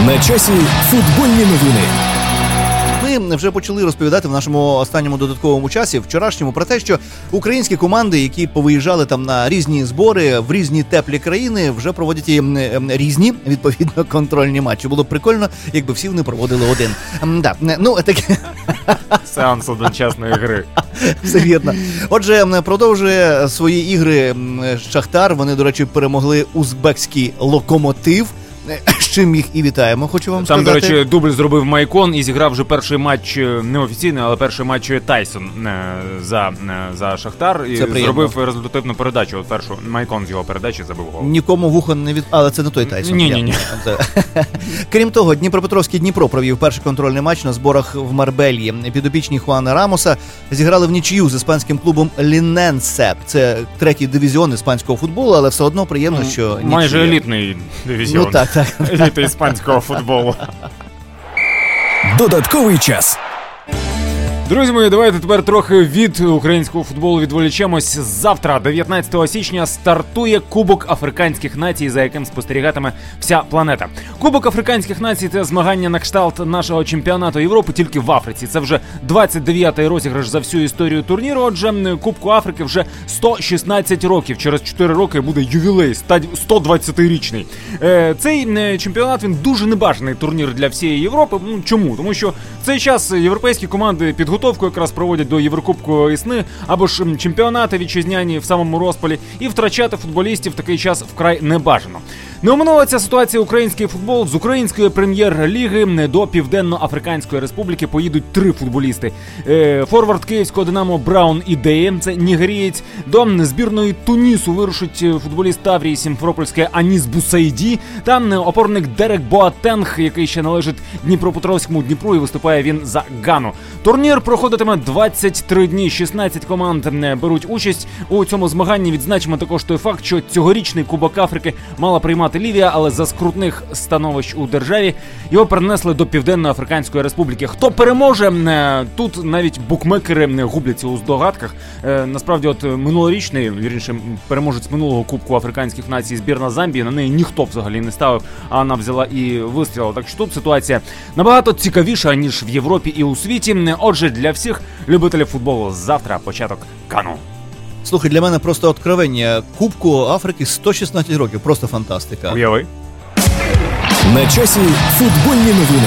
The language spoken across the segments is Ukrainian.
На часі футбольні новини. Ми вже почали розповідати в нашому останньому додатковому часі, вчорашньому, про те, що українські команди, які повиїжжали там на різні збори в різні теплі країни, вже проводять різні, відповідно, контрольні матчі. Було б прикольно, якби всі вони проводили один. Да. Ну, таке... Сеанс одночасної гри. Все вірно. Отже, продовжує свої ігри Шахтар. Вони, до речі, перемогли узбекський Локомотив. З чим їх і вітаємо, хочу вам сказати. Там, до речі, дубль зробив Майкон і зіграв вже перший матч, неофіційний, але перший матч Тайсон за Шахтар. І зробив результативну передачу. От першу Майкон з його передачі забив гол. Нікому вухо не від... Але це не той Тайсон. Ні. Крім того, Дніпропетровський Дніпро провів перший контрольний матч на зборах в Марбельї. Підопічні Хуана Рамоса зіграли в нічию з іспанським клубом Ліненсе. Це третій дивізіон іспанського футболу, але все одно приємно, що нічия. Майже елітний дивізіон. Ну так. Еліта іспанського футболу. Додатковий час. Друзі мої, давайте тепер трохи від українського футболу відволічемось. Завтра, 19 січня, стартує Кубок Африканських націй, за яким спостерігатиме вся планета. Кубок Африканських націй – це змагання на кшталт нашого чемпіонату Європи, тільки в Африці. Це вже 29-й розіграш за всю історію турніру. Отже, Кубку Африки вже 116 років. Через 4 роки буде ювілей, 120-річний. Цей чемпіонат, він дуже небажаний турнір для всієї Європи. Чому? Тому що в цей час європейські команди підготовку якраз проводять до Єврокубку весни, або ж чемпіонати вітчизняні в самому розпалі, і втрачати футболістів в такий час вкрай небажано. Не оминула ця ситуація український футбол. З української прем'єр-ліги до Південно-Африканської Республіки поїдуть 3 футболісти. Форвард київського «Динамо» Браун Ідеє, це нігерієць. До збірної Тунісу вирушить футболіст Таврії Сімферопольське Аніс Бусайді. Там опорник Дерек Боатенг, який ще належить Дніпропетровському Дніпру, і виступає він за Гану. Турнір проходитиме 23 дні, 16 команд беруть участь у цьому змаганні. Відзначимо також той факт, що цьогорічний Кубок Африки мала приймати Лівія, але за скрутних становищ у державі його перенесли до Південно-Африканської Республіки. Хто переможе? Тут навіть букмекери губляться у здогадках. Насправді, от минулорічний, вірніше, переможець минулого Кубку Африканських націй збірна Замбії, на неї ніхто взагалі не ставив, а вона взяла і вистрілила. Так що тут ситуація набагато цікавіша, ніж в Європі і у світі. Отже, для всіх любителів футболу завтра початок Кану. Слухай, для мене просто откровення. Кубку Африки 116 років. Просто фантастика. Уяви. На часі футбольні новини.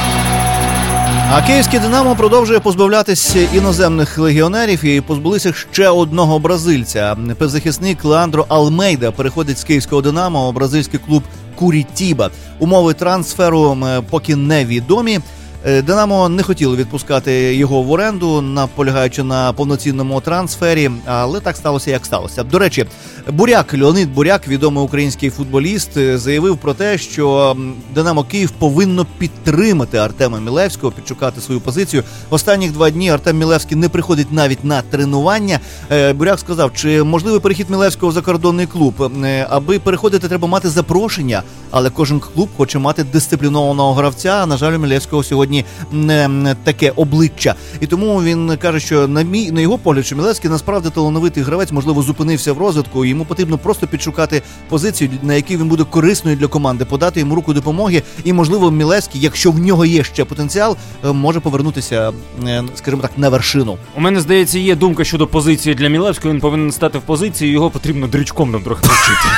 А київське «Динамо» продовжує позбавлятись іноземних легіонерів і позбулися ще одного бразильця. Півзахисник Леандро Алмейда переходить з київського «Динамо» у бразильський клуб Курітіба. Умови трансферу поки невідомі. «Динамо» не хотіло відпускати його в оренду, наполягаючи на повноцінному трансфері, але так сталося, як сталося. До речі, Леонід Буряк, відомий український футболіст, заявив про те, що «Динамо» Київ повинно підтримати Артема Мілевського, підшукати свою позицію. Останніх 2 дні Артем Мілевський не приходить навіть на тренування. Буряк сказав, чи можливий перехід Мілевського в закордонний клуб. Аби переходити, треба мати запрошення, але кожен клуб хоче мати дисциплінованого гравця, а, на жаль, у Мілевського сьогодні не таке обличчя. І тому він каже, що на його погляд, що Мілевський насправді талановитий гравець, можливо, зупинився в розвитку, йому потрібно просто підшукати позицію, на якій він буде корисною для команди, подати йому руку допомоги, і, можливо, Мілевський, якщо в нього є ще потенціал, може повернутися, скажімо так, на вершину. У мене, здається, є думка щодо позиції для Мілевського, він повинен стати в позиції, його потрібно дрючком там трохи навчити.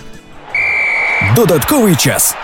Додатковий час.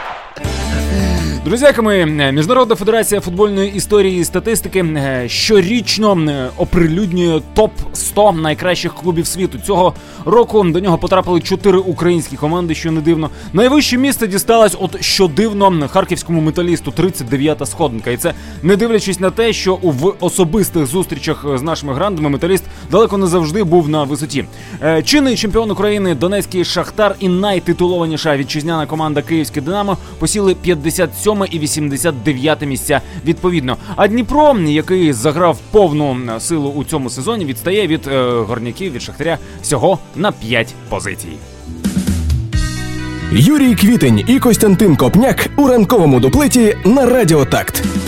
Друзяками, Міжнародна федерація футбольної історії і статистики щорічно оприлюднює топ-100 найкращих клубів світу. Цього року до нього потрапили 4 українські команди, що не дивно. Найвище місце дісталось, от що дивно, харківському Металісту, 39-та сходинка. І це не дивлячись на те, що в особистих зустрічах з нашими грандами Металіст далеко не завжди був на висоті. Чинний чемпіон України Донецький Шахтар і найтитулованіша вітчизняна команда Київське Динамо посіли 57 і 89 місця відповідно. А Дніпро, який заграв повну силу у цьому сезоні, відстає від Горняків, від Шахтаря всього на 5 позицій. Юрій Квітень і Костянтин Копняк у ранковому дуплеті на Радіо Такт.